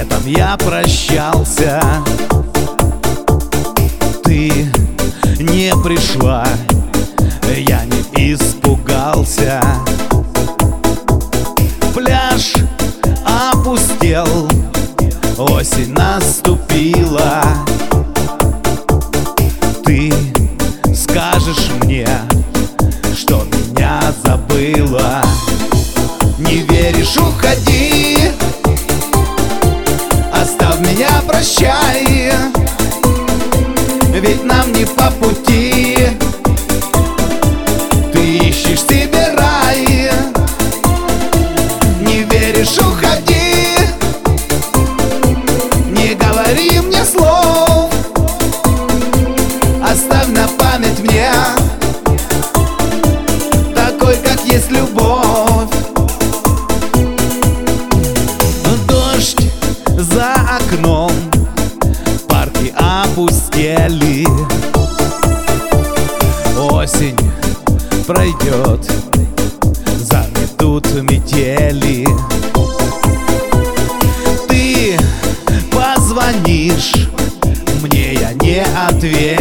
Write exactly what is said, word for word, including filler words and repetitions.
летом я прощался, ты не пришла, я не испугался. Пляж опустел, осень наступила. Ты скажешь мне, что меня забыла. Не веришь — уходи, оставь меня, прощай, ведь нам не по пути. Ты ищешь себе рай. Не веришь — уходи, не говори мне слов, оставь на память мне такой, как есть любовь. Дождь за окном, парки опустели. Осень пройдет, заметут метели. Ты позвонишь, мне я не отвечу.